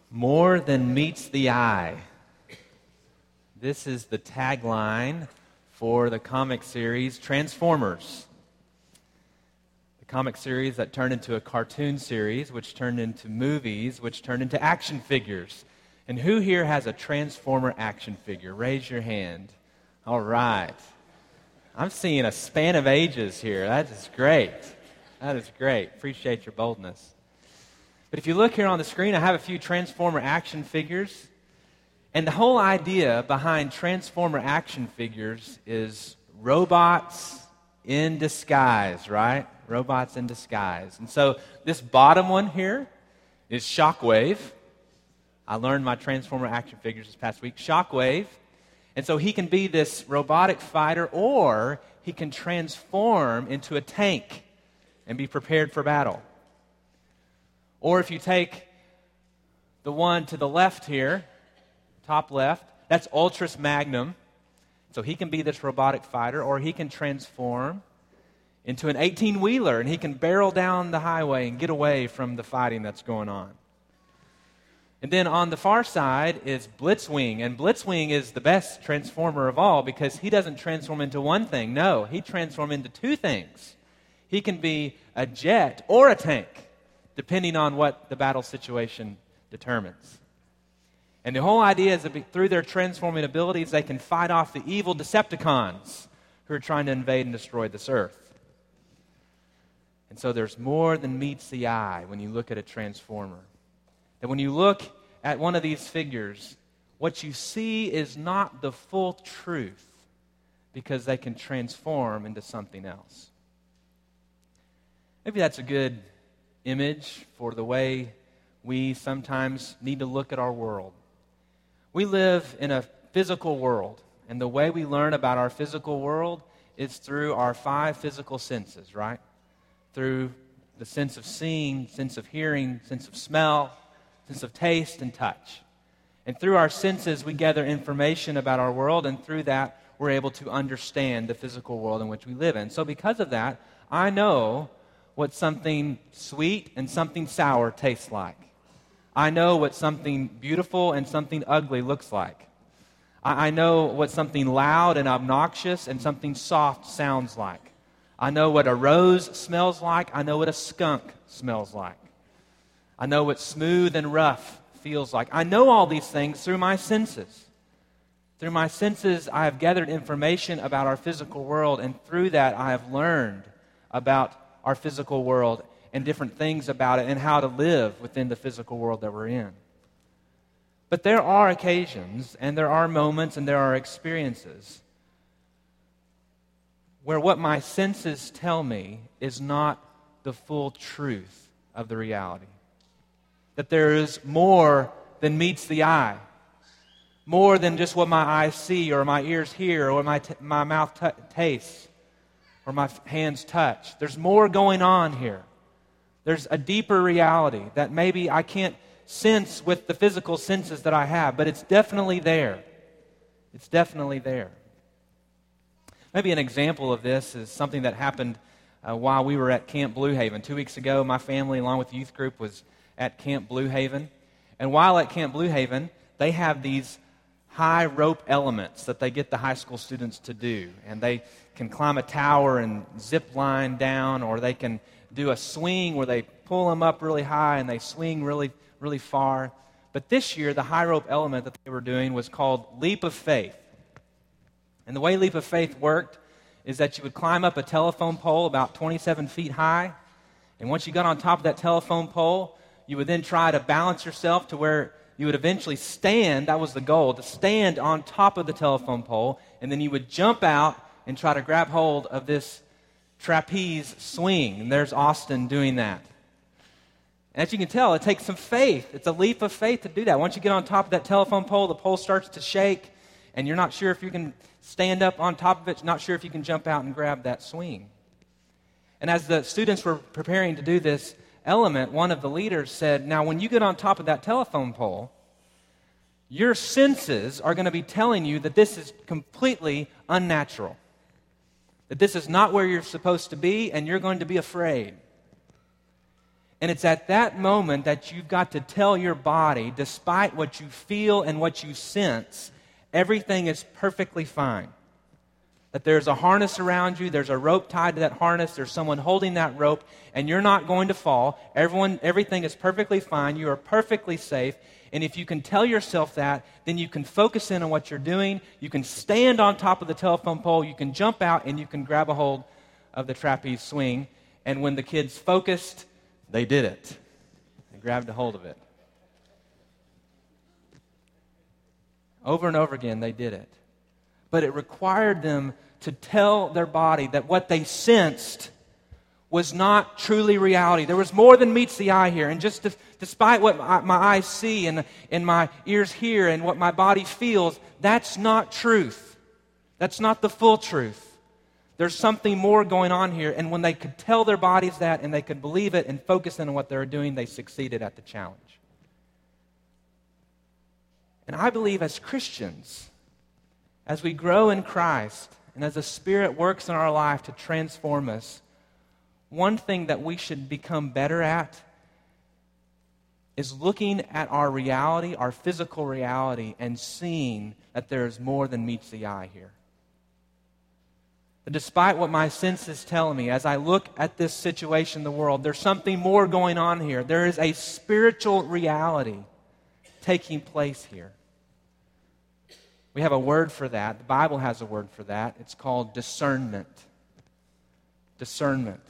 More than meets the eye. This is the tagline for the comic series Transformers. The comic series that turned into a cartoon series, which turned into movies, which turned into action figures. And who here has a Transformer action figure? Raise your hand. All right. I'm seeing a span of ages here. That is great. That is great. Appreciate your boldness. But if you look here on the screen, I have a few Transformer action figures. And the whole idea behind Transformer action figures is robots in disguise, right? Robots in disguise. And so this bottom one here is Shockwave. I learned my Transformer action figures this past week. Shockwave. And so he can be this robotic fighter, or he can transform into a tank and be prepared for battle. Or if you take the one to the left here, top left, that's Ultras Magnum. So he can be this robotic fighter, or he can transform into an 18-wheeler, and he can barrel down the highway and get away from the fighting that's going on. And then on the far side is Blitzwing, and Blitzwing is the best transformer of all because he doesn't transform into one thing. No, he transforms into two things. He can be a jet or a tank, depending on what the battle situation determines. And the whole idea is that through their transforming abilities, they can fight off the evil Decepticons who are trying to invade and destroy this earth. And so there's more than meets the eye when you look at a Transformer. That when you look at one of these figures, what you see is not the full truth because they can transform into something else. Maybe that's a good image for the way we sometimes need to look at our world. We live in a physical world, and the way we learn about our physical world is through our 5 physical senses, right? Through the sense of seeing, sense of hearing, sense of smell, sense of taste and touch. And through our senses, we gather information about our world, and through that, we're able to understand the physical world in which we live in. So because of that, I know what something sweet and something sour tastes like. I know what something beautiful and something ugly looks like. I know what something loud and obnoxious and something soft sounds like. I know what a rose smells like. I know what a skunk smells like. I know what smooth and rough feels like. I know all these things through my senses. Through my senses, I have gathered information about our physical world, and through that, I have learned about our physical world and different things about it and how to live within the physical world that we're in. But there are occasions, and there are moments, and there are experiences where what my senses tell me is not the full truth of the reality. That there is more than meets the eye. More than just what my eyes see or my ears hear or my mouth tastes or my hands touch. There's more going on here. There's a deeper reality that maybe I can't sense with the physical senses that I have, but it's definitely there. It's definitely there. Maybe an example of this is something that happened while we were at Camp Blue Haven. 2 weeks ago, my family, along with the youth group, was at Camp Blue Haven. And while at Camp Blue Haven, they have these high rope elements that they get the high school students to do. And they can climb a tower and zip line down, or they can do a swing where they pull them up really high and they swing really, really far. But this year, the high rope element that they were doing was called Leap of Faith. And the way Leap of Faith worked is that you would climb up a telephone pole about 27 feet high. And once you got on top of that telephone pole, you would then try to balance yourself to where you would eventually stand. That was the goal, to stand on top of the telephone pole. And then you would jump out and try to grab hold of this trapeze swing. And there's Austin doing that. And as you can tell, it takes some faith. It's a leap of faith to do that. Once you get on top of that telephone pole, the pole starts to shake, and you're not sure if you can stand up on top of it, not sure if you can jump out and grab that swing. And as the students were preparing to do this element, one of the leaders said, now when you get on top of that telephone pole, your senses are going to be telling you that this is completely unnatural. That this is not where you're supposed to be, and you're going to be afraid. And it's at that moment that you've got to tell your body, despite what you feel and what you sense, everything is perfectly fine. That there's a harness around you, there's a rope tied to that harness, there's someone holding that rope, and you're not going to fall. Everything is perfectly fine, you are perfectly safe. And if you can tell yourself that, then you can focus in on what you're doing, you can stand on top of the telephone pole, you can jump out, and you can grab a hold of the trapeze swing. And when the kids focused, they did it. They grabbed a hold of it. Over and over again, they did it. But it required them to tell their body that what they sensed was not truly reality. There was more than meets the eye here. And just despite what my eyes see and my ears hear and what my body feels, that's not truth. That's not the full truth. There's something more going on here. And when they could tell their bodies that and they could believe it and focus in on what they were doing, they succeeded at the challenge. And I believe as Christians, as we grow in Christ and as the Spirit works in our life to transform us, one thing that we should become better at is looking at our reality, our physical reality, and seeing that there is more than meets the eye here. But despite what my senses tell me, as I look at this situation in the world, there's something more going on here. There is a spiritual reality taking place here. We have a word for that. The Bible has a word for that. It's called discernment. Discernment.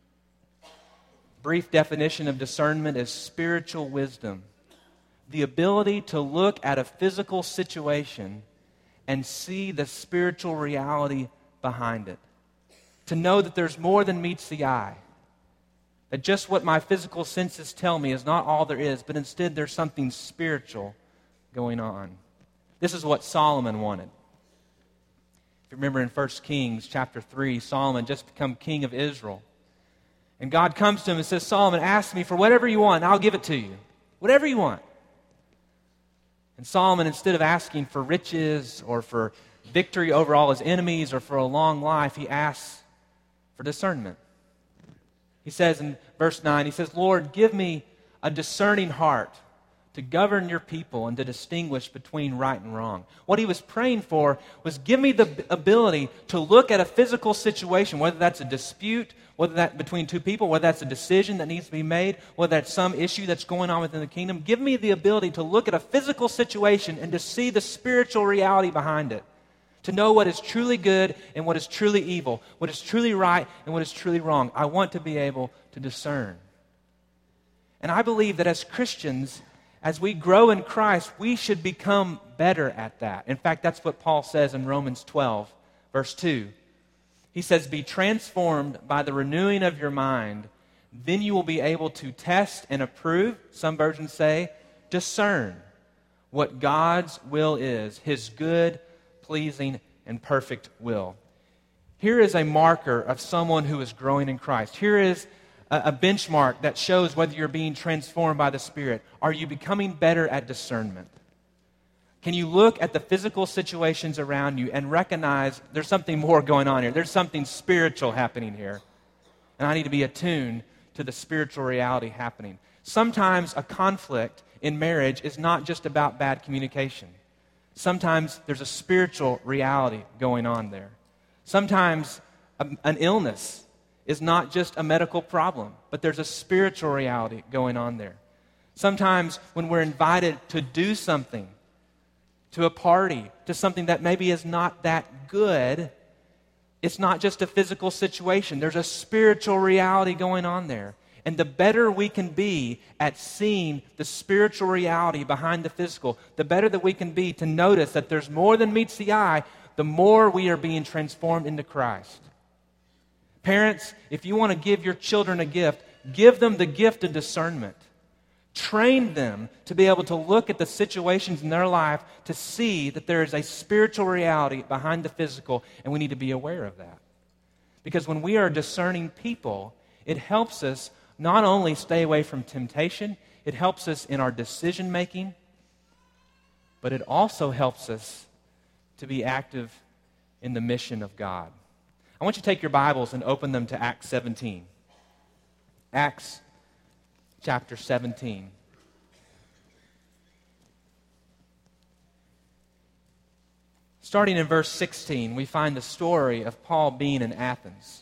Brief definition of discernment is spiritual wisdom. The ability to look at a physical situation and see the spiritual reality behind it. To know that there's more than meets the eye. That just what my physical senses tell me is not all there is, but instead there's something spiritual going on. This is what Solomon wanted. If you remember in 1 Kings chapter 3, Solomon just become king of Israel. And God comes to him and says, Solomon, ask me for whatever you want, and I'll give it to you. Whatever you want. And Solomon, instead of asking for riches or for victory over all his enemies or for a long life, he asks for discernment. He says in verse 9, he says, Lord, give me a discerning heart to govern your people and to distinguish between right and wrong. What he was praying for was give me the ability to look at a physical situation, whether that's a dispute, whether that's between two people, whether that's a decision that needs to be made, whether that's some issue that's going on within the kingdom. Give me the ability to look at a physical situation and to see the spiritual reality behind it. To know what is truly good and what is truly evil, what is truly right and what is truly wrong. I want to be able to discern. And I believe that as Christians, as we grow in Christ, we should become better at that. In fact, that's what Paul says in Romans 12, verse 2. He says, be transformed by the renewing of your mind. Then you will be able to test and approve, some versions say, discern what God's will is, His good, pleasing, and perfect will. Here is a marker of someone who is growing in Christ. Here is a benchmark that shows whether you're being transformed by the Spirit. Are you becoming better at discernment? Can you look at the physical situations around you and recognize there's something more going on here? There's something spiritual happening here. And I need to be attuned to the spiritual reality happening. Sometimes a conflict in marriage is not just about bad communication. Sometimes there's a spiritual reality going on there. Sometimes an illness is not just a medical problem, but there's a spiritual reality going on there. Sometimes when we're invited to do something, to a party, to something that maybe is not that good, it's not just a physical situation. There's a spiritual reality going on there. And the better we can be at seeing the spiritual reality behind the physical, the better that we can be to notice that there's more than meets the eye, the more we are being transformed into Christ. Parents, if you want to give your children a gift, give them the gift of discernment. Train them to be able to look at the situations in their life to see that there is a spiritual reality behind the physical, and we need to be aware of that. Because when we are discerning people, it helps us not only stay away from temptation, it helps us in our decision making, but it also helps us to be active in the mission of God. I want you to take your Bibles and open them to Acts 17. Acts chapter 17. Starting in verse 16, we find the story of Paul being in Athens.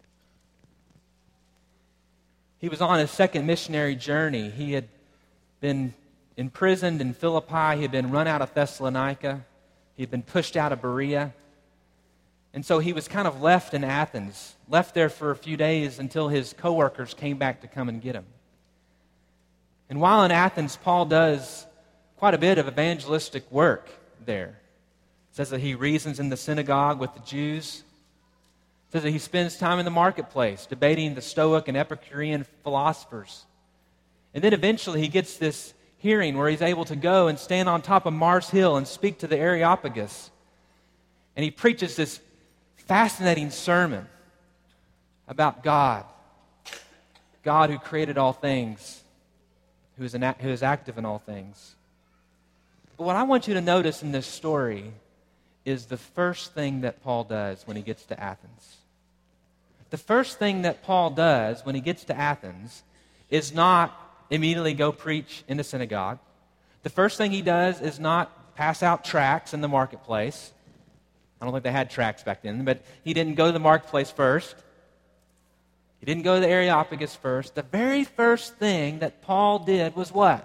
He was on his second missionary journey. He had been imprisoned in Philippi. He had been run out of Thessalonica. He had been pushed out of Berea. And so he was kind of left in Athens, left there for a few days until his co-workers came back to come and get him. And while in Athens, Paul does quite a bit of evangelistic work there. It says that he reasons in the synagogue with the Jews. It says that he spends time in the marketplace debating the Stoic and Epicurean philosophers. And then eventually he gets this hearing where he's able to go and stand on top of Mars Hill and speak to the Areopagus. And he preaches this fascinating sermon about God who created all things, who is active in all things. But what I want you to notice in this story is the first thing that Paul does when he gets to Athens. The first thing that Paul does when he gets to Athens is not immediately go preach in the synagogue. The first thing he does is not pass out tracts in the marketplace. I don't think they had tracts back then, but he didn't go to the marketplace first. He didn't go to the Areopagus first. The very first thing that Paul did was what?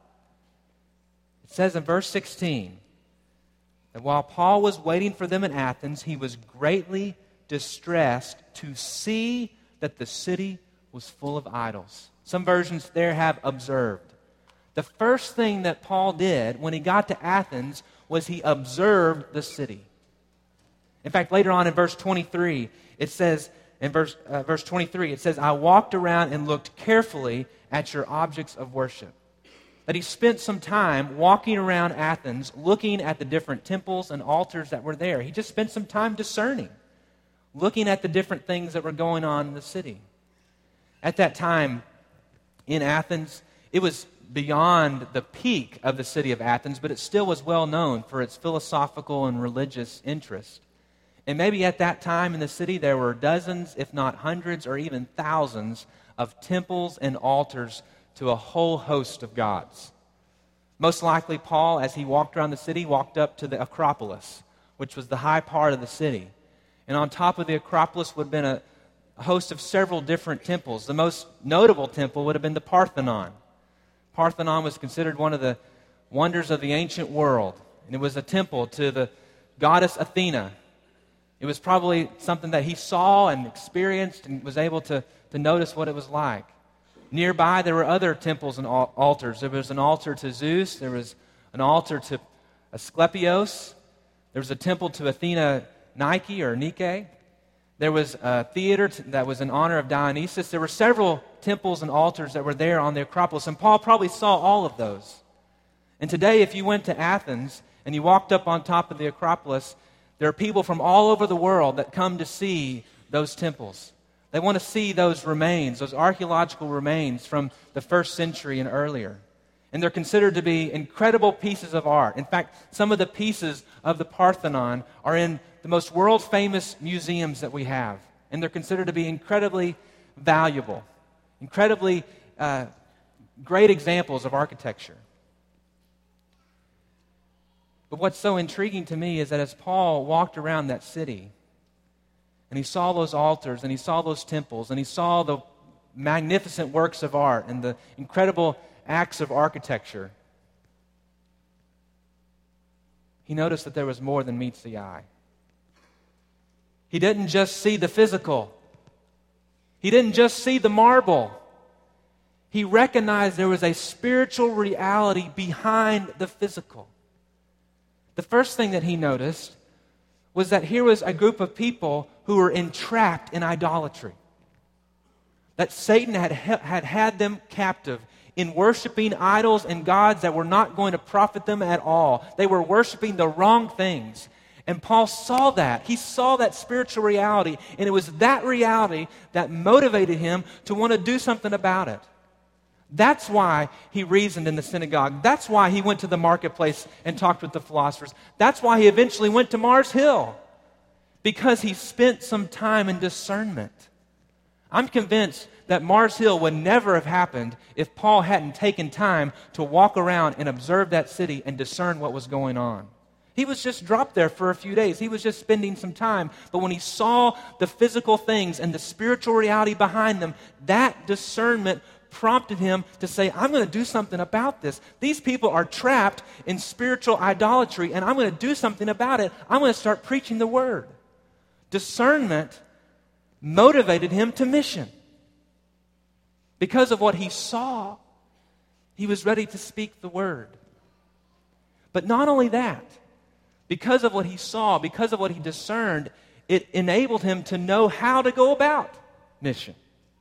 It says in verse 16, that while Paul was waiting for them in Athens, he was greatly distressed to see that the city was full of idols. Some versions there have observed. The first thing that Paul did when he got to Athens was he observed the city. In fact, later on in verse 23, it says, verse 23, it says, I walked around and looked carefully at your objects of worship. That he spent some time walking around Athens, looking at the different temples and altars that were there. He just spent some time discerning, looking at the different things that were going on in the city. At that time in Athens, it was beyond the peak of the city of Athens, but it still was well known for its philosophical and religious interest. And maybe at that time in the city there were dozens, if not hundreds, or even thousands of temples and altars to a whole host of gods. Most likely, Paul, as he walked around the city, walked up to the Acropolis, which was the high part of the city. And on top of the Acropolis would have been a host of several different temples. The most notable temple would have been the Parthenon. Parthenon was considered one of the wonders of the ancient world. And it was a temple to the goddess Athena. It was probably something that he saw and experienced and was able to notice what it was like. Nearby, there were other temples and altars. There was an altar to Zeus. There was an altar to Asclepios. There was a temple to Athena Nike or Nike. There was a theater that was in honor of Dionysus. There were several temples and altars that were there on the Acropolis, and Paul probably saw all of those. And today, if you went to Athens and you walked up on top of the Acropolis, there are people from all over the world that come to see those temples. They want to see those remains, those archaeological remains from the first century and earlier. And they're considered to be incredible pieces of art. In fact, some of the pieces of the Parthenon are in the most world-famous museums that we have. And they're considered to be incredibly valuable, incredibly great examples of architecture. But what's so intriguing to me is that as Paul walked around that city, and he saw those altars, and he saw those temples, and he saw the magnificent works of art and the incredible acts of architecture, he noticed that there was more than meets the eye. He didn't just see the physical. He didn't just see the marble. He recognized there was a spiritual reality behind the physical. The first thing that he noticed was that here was a group of people who were entrapped in idolatry. That Satan had them captive in worshiping idols and gods that were not going to profit them at all. They were worshiping the wrong things. And Paul saw that. He saw that spiritual reality, and it was that reality that motivated him to want to do something about it. That's why he reasoned in the synagogue. That's why he went to the marketplace and talked with the philosophers. That's why he eventually went to Mars Hill. Because he spent some time in discernment. I'm convinced that Mars Hill would never have happened if Paul hadn't taken time to walk around and observe that city and discern what was going on. He was just dropped there for a few days. He was just spending some time. But when he saw the physical things and the spiritual reality behind them, that discernment prompted him to say, I'm going to do something about this. These people are trapped in spiritual idolatry, and I'm going to do something about it. I'm going to start preaching the word. Discernment motivated him to mission. Because of what he saw, he was ready to speak the word. But not only that, because of what he saw, because of what he discerned, it enabled him to know how to go about mission.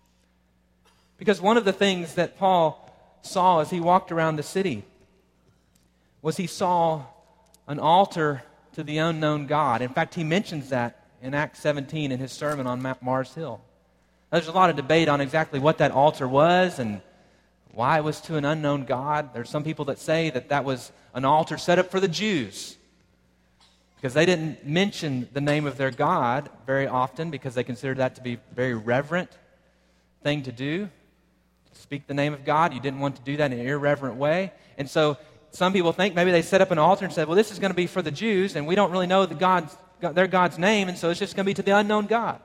Because one of the things that Paul saw as he walked around the city was he saw an altar to the unknown God. In fact, he mentions that in Acts 17 in his sermon on Mars Hill. There's a lot of debate on exactly what that altar was and why it was to an unknown God. There's some people that say that that was an altar set up for the Jews because they didn't mention the name of their God very often because they considered that to be a very reverent thing to do. Speak the name of God. You didn't want to do that in an irreverent way. And so some people think maybe they set up an altar and said, well, this is going to be for the Jews, and we don't really know their God's name, and so it's just going to be to the unknown God.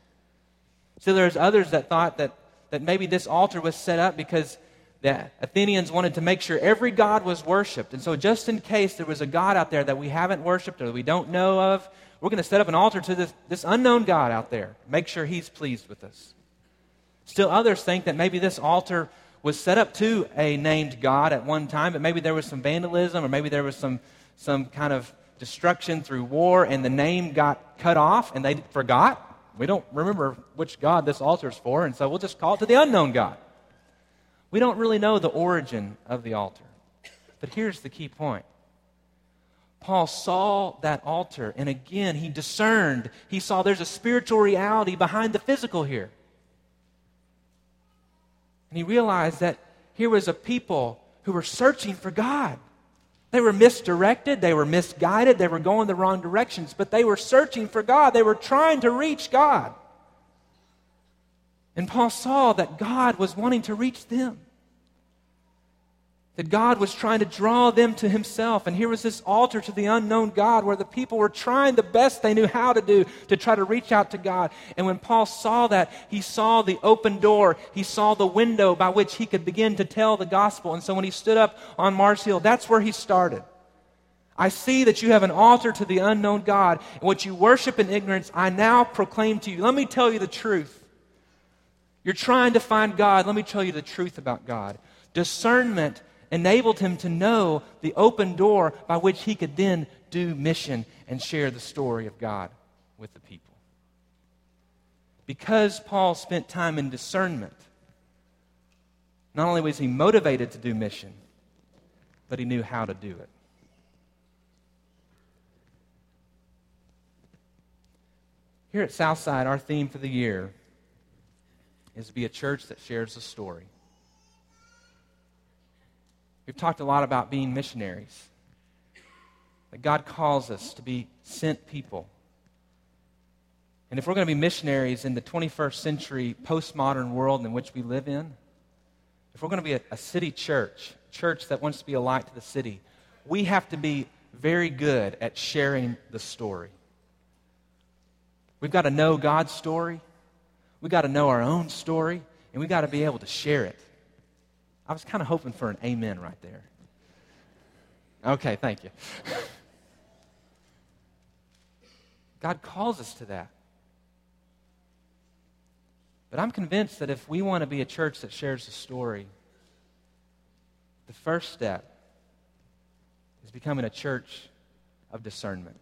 So there's others that thought that maybe this altar was set up because the Athenians wanted to make sure every god was worshipped. And so just in case there was a god out there that we haven't worshipped or that we don't know of, we're going to set up an altar to this unknown God out there. Make sure he's pleased with us. Still others think that maybe this altar was set up to a named God at one time, but maybe there was some vandalism or maybe there was some kind of destruction through war and the name got cut off and they forgot. We don't remember which God this altar is for, and so we'll just call it to the unknown God. We don't really know the origin of the altar. But here's the key point. Paul saw that altar, and again, he discerned. He saw there's a spiritual reality behind the physical here. And he realized that here was a people who were searching for God. They were misdirected, they were misguided, they were going the wrong directions, but they were searching for God. They were trying to reach God. And Paul saw that God was wanting to reach them. That God was trying to draw them to himself. And here was this altar to the unknown God where the people were trying the best they knew how to do to try to reach out to God. And when Paul saw that, he saw the open door. He saw the window by which he could begin to tell the gospel. And so when he stood up on Mars Hill, that's where he started. I see that you have an altar to the unknown God, and what you worship in ignorance, I now proclaim to you. Let me tell you the truth. You're trying to find God. Let me tell you the truth about God. Discernment enabled him to know the open door by which he could then do mission and share the story of God with the people. Because Paul spent time in discernment, not only was he motivated to do mission, but he knew how to do it. Here at Southside, our theme for the year is to be a church that shares a story. We've talked a lot about being missionaries. That God calls us to be sent people. And if we're going to be missionaries in the 21st century postmodern world in which we live in, if we're going to be a city church, a church that wants to be a light to the city, we have to be very good at sharing the story. We've got to know God's story. We've got to know our own story. And we've got to be able to share it. I was kind of hoping for an amen right there. Okay, thank you. God calls us to that. But I'm convinced that if we want to be a church that shares the story, the first step is becoming a church of discernment.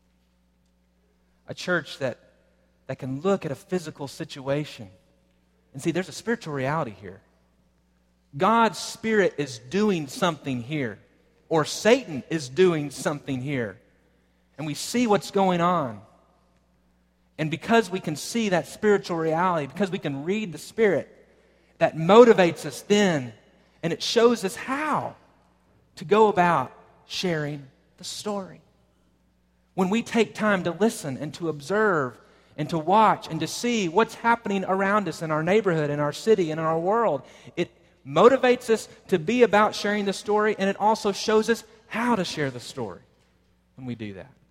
A church that can look at a physical situation and see there's a spiritual reality here. God's Spirit is doing something here, or Satan is doing something here, and we see what's going on. And because we can see that spiritual reality, because we can read the Spirit, that motivates us then, and it shows us how to go about sharing the story. When we take time to listen and to observe and to watch and to see what's happening around us in our neighborhood, in our city, and in our world. It motivates us to be about sharing the story, and it also shows us how to share the story when we do that.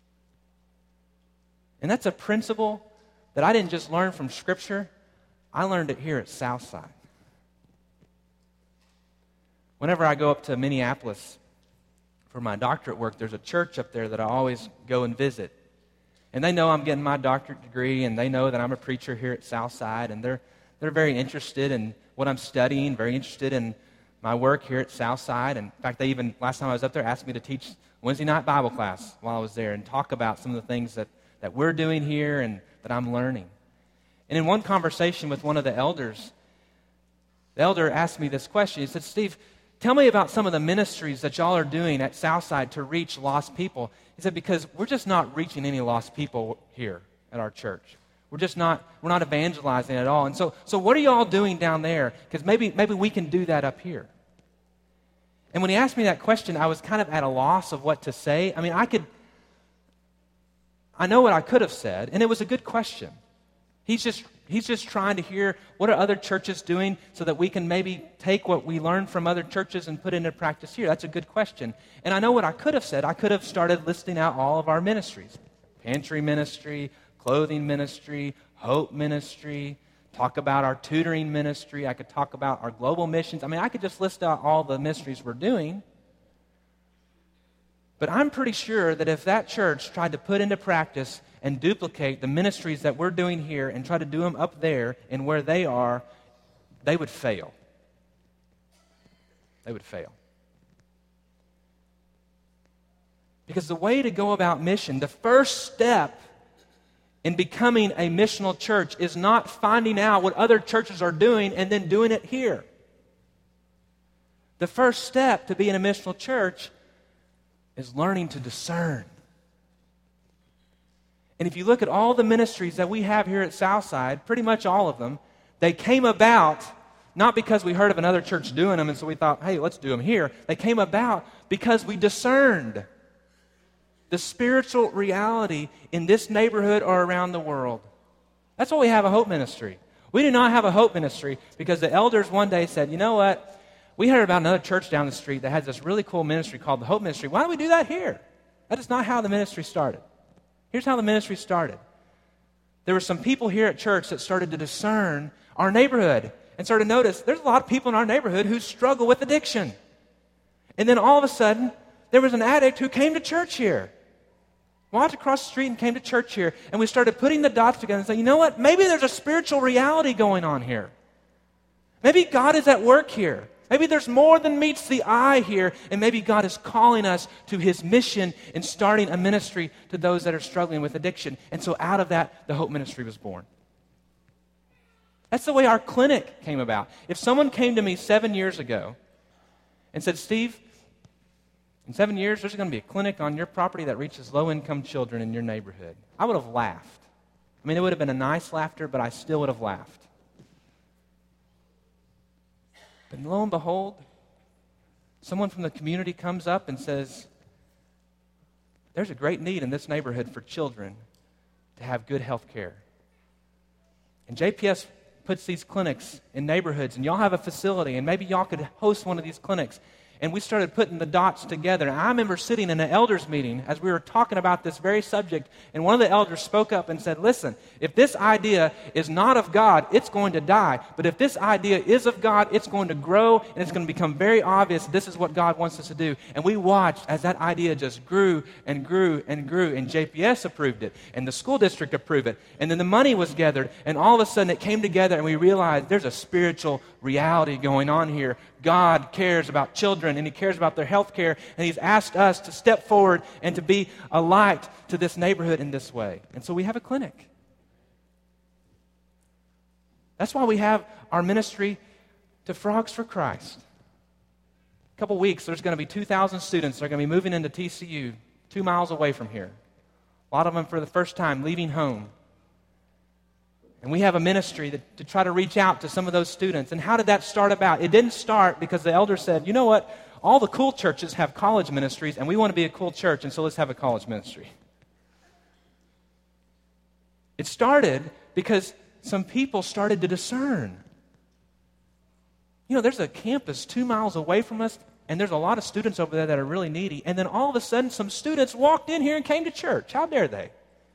And that's a principle that I didn't just learn from Scripture. I learned it here at Southside. Whenever I go up to Minneapolis for my doctorate work, there's a church up there that I always go and visit. And they know I'm getting my doctorate degree, and they know that I'm a preacher here at Southside, and they're very interested in what I'm studying, very interested in my work here at Southside. And in fact, they even, last time I was up there, asked me to teach Wednesday night Bible class while I was there and talk about some of the things that we're doing here and that I'm learning. And in one conversation with one of the elders, the elder asked me this question. He said, Steve, tell me about some of the ministries that y'all are doing at Southside to reach lost people. He said, because we're just not reaching any lost people here at our church. We're not evangelizing at all. And so what are y'all doing down there? Because maybe we can do that up here. And when he asked me that question, I was kind of at a loss of what to say. I mean, I know what I could have said, and it was a good question. He's just trying to hear what are other churches doing so that we can maybe take what we learn from other churches and put it into practice here. That's a good question. And I know what I could have said. I could have started listing out all of our ministries. Pantry ministry, clothing ministry, hope ministry, talk about our tutoring ministry. I could talk about our global missions. I mean, I could just list out all the ministries we're doing. But I'm pretty sure that if that church tried to put into practice and duplicate the ministries that we're doing here and try to do them up there and where they are, they would fail. They would fail. Because the way to go about mission, the first step in becoming a missional church is not finding out what other churches are doing and then doing it here. The first step to being a missional church is learning to discern. And if you look at all the ministries that we have here at Southside, pretty much all of them, they came about not because we heard of another church doing them and so we thought, hey, let's do them here. They came about because we discerned the spiritual reality in this neighborhood or around the world. That's why we have a hope ministry. We do not have a hope ministry because the elders one day said, you know what? We heard about another church down the street that has this really cool ministry called the Hope Ministry. Why don't we do that here? That is not how the ministry started. Here's how the ministry started. There were some people here at church that started to discern our neighborhood and started to notice there's a lot of people in our neighborhood who struggle with addiction. And then all of a sudden, there was an addict who came to church here. Walked across the street and came to church here. And we started putting the dots together and saying, you know what? Maybe there's a spiritual reality going on here. Maybe God is at work here. Maybe there's more than meets the eye here, and maybe God is calling us to His mission in starting a ministry to those that are struggling with addiction. And so out of that, the Hope Ministry was born. That's the way our clinic came about. If someone came to me 7 years ago and said, Steve, in 7 years, there's going to be a clinic on your property that reaches low-income children in your neighborhood, I would have laughed. I mean, it would have been a nice laughter, but I still would have laughed. And lo and behold, someone from the community comes up and says, there's a great need in this neighborhood for children to have good health care. And JPS puts these clinics in neighborhoods, and y'all have a facility, and maybe y'all could host one of these clinics. And we started putting the dots together. And I remember sitting in an elders meeting as we were talking about this very subject, and one of the elders spoke up and said, listen, if this idea is not of God, it's going to die. But if this idea is of God, it's going to grow, and it's going to become very obvious this is what God wants us to do. And we watched as that idea just grew and grew and grew, and JPS approved it, and the school district approved it, and then the money was gathered, and all of a sudden it came together, and we realized there's a spiritual reality going on here. God cares about children, and He cares about their health care, and He's asked us to step forward and to be a light to this neighborhood in this way. And so we have a clinic. That's why we have our ministry to Frogs for Christ. A couple weeks, there's going to be 2,000 students that are going to be moving into TCU 2 miles away from here. A lot of them for the first time leaving home. And we have a ministry to try to reach out to some of those students. And how did that start about? It didn't start because the elder said, you know what? All the cool churches have college ministries, and we want to be a cool church, and so let's have a college ministry. It started because some people started to discern. You know, there's a campus 2 miles away from us, and there's a lot of students over there that are really needy. And then all of a sudden, some students walked in here and came to church. How dare they?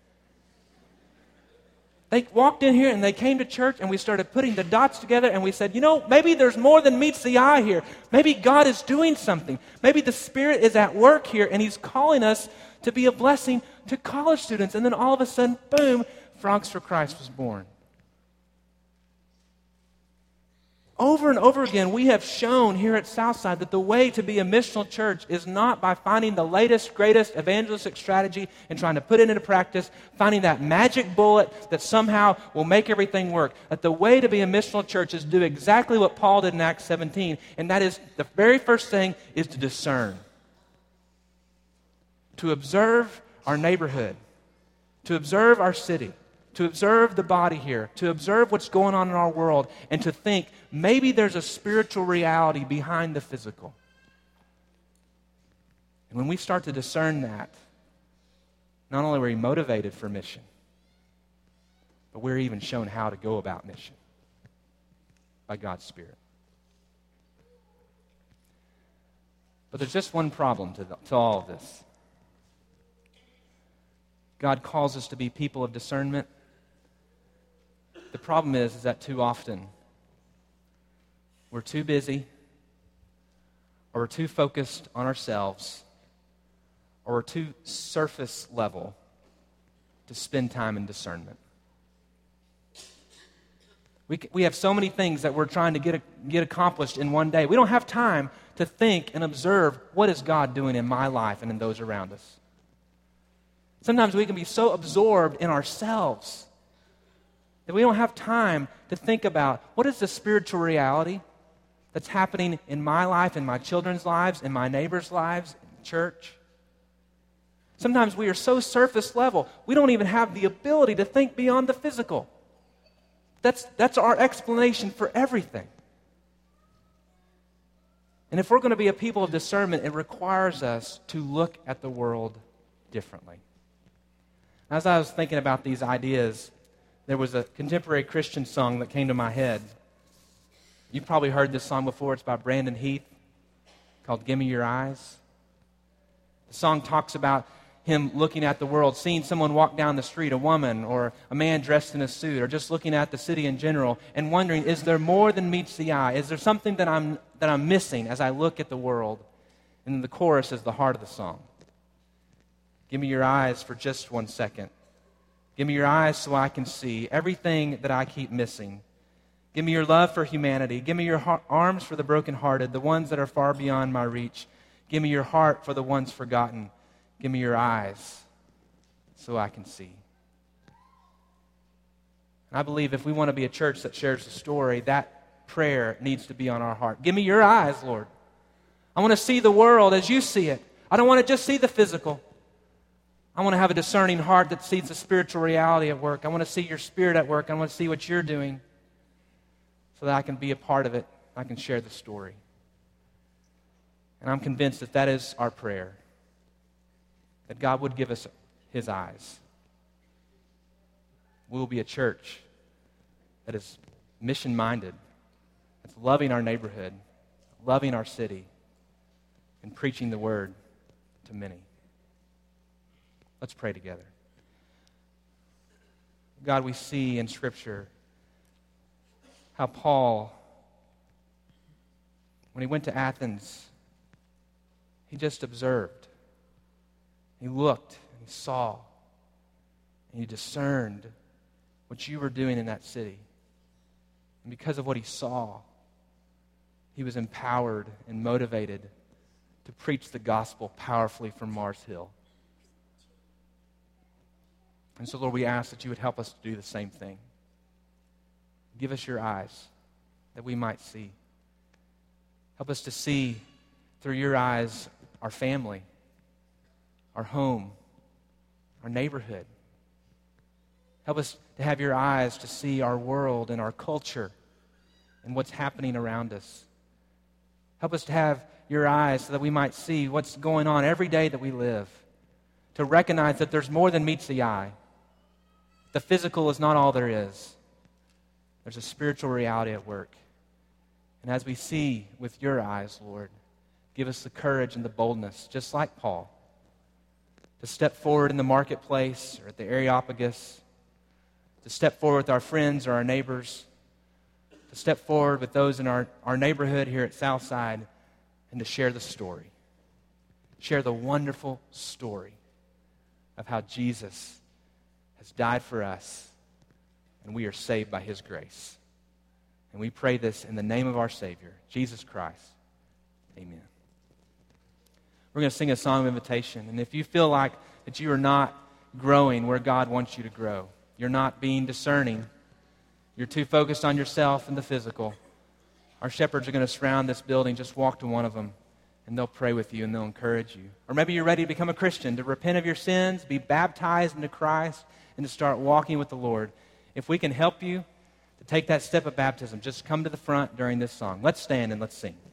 They walked in here and they came to church, and we started putting the dots together, and we said, you know, maybe there's more than meets the eye here. Maybe God is doing something. Maybe the Spirit is at work here, and He's calling us to be a blessing to college students. And then all of a sudden, boom, Frogs for Christ was born. Over and over again, we have shown here at Southside that the way to be a missional church is not by finding the latest, greatest evangelistic strategy and trying to put it into practice, finding that magic bullet that somehow will make everything work. That the way to be a missional church is do exactly what Paul did in Acts 17, and that is the very first thing is to discern. To observe our neighborhood, to observe our city, to observe the body here, to observe what's going on in our world, and to think maybe there's a spiritual reality behind the physical. And when we start to discern that, not only are we motivated for mission, but we're even shown how to go about mission by God's Spirit. But there's just one problem to all of this. God calls us to be people of discernment. The problem is that too often we're too busy, or we're too focused on ourselves, or we're too surface level to spend time in discernment. We have so many things that we're trying to get accomplished in one day. We don't have time to think and observe what is God doing in my life and in those around us. Sometimes we can be so absorbed in ourselves that we don't have time to think about what is the spiritual reality that's happening in my life, in my children's lives, in my neighbors' lives, in the church. Sometimes we are so surface level, we don't even have the ability to think beyond the physical. That's our explanation for everything. And if we're going to be a people of discernment, it requires us to look at the world differently. As I was thinking about these ideas, there was a contemporary Christian song that came to my head. You've probably heard this song before. It's by Brandon Heath, called Give Me Your Eyes. The song talks about him looking at the world, seeing someone walk down the street, a woman or a man dressed in a suit, or just looking at the city in general and wondering, is there more than meets the eye? Is there something that I'm missing as I look at the world? And then the chorus is the heart of the song. Give me your eyes for just 1 second. Give me your eyes so I can see everything that I keep missing. Give me your love for humanity. Give me your arms for the brokenhearted, the ones that are far beyond my reach. Give me your heart for the ones forgotten. Give me your eyes so I can see. And I believe if we want to be a church that shares the story, that prayer needs to be on our heart. Give me your eyes, Lord. I want to see the world as you see it. I don't want to just see the physical. I want to have a discerning heart that sees the spiritual reality at work. I want to see your Spirit at work. I want to see what you're doing so that I can be a part of it. I can share the story. And I'm convinced that that is our prayer, that God would give us His eyes. We will be a church that is mission-minded, that's loving our neighborhood, loving our city, and preaching the word to many. Let's pray together. God, we see in Scripture how Paul, when he went to Athens, he just observed. He looked, and he saw, and he discerned what you were doing in that city. And because of what he saw, he was empowered and motivated to preach the gospel powerfully from Mars Hill. And so, Lord, we ask that you would help us to do the same thing. Give us your eyes that we might see. Help us to see through your eyes our family, our home, our neighborhood. Help us to have your eyes to see our world and our culture and what's happening around us. Help us to have your eyes so that we might see what's going on every day that we live, to recognize that there's more than meets the eye, The physical is not all there is. There's a spiritual reality at work. And as we see with your eyes, Lord, give us the courage and the boldness, just like Paul, to step forward in the marketplace or at the Areopagus, to step forward with our friends or our neighbors, to step forward with those in our neighborhood here at Southside, and to share the story. Share the wonderful story of how Jesus has died for us, and we are saved by his grace. And we pray this in the name of our Savior, Jesus Christ. Amen. We're going to sing a song of invitation. And if you feel like that you are not growing where God wants you to grow, you're not being discerning, you're too focused on yourself and the physical, our shepherds are going to surround this building. Just walk to one of them, and they'll pray with you and they'll encourage you. Or maybe you're ready to become a Christian, to repent of your sins, be baptized into Christ, and to start walking with the Lord. If we can help you to take that step of baptism, just come to the front during this song. Let's stand and let's sing.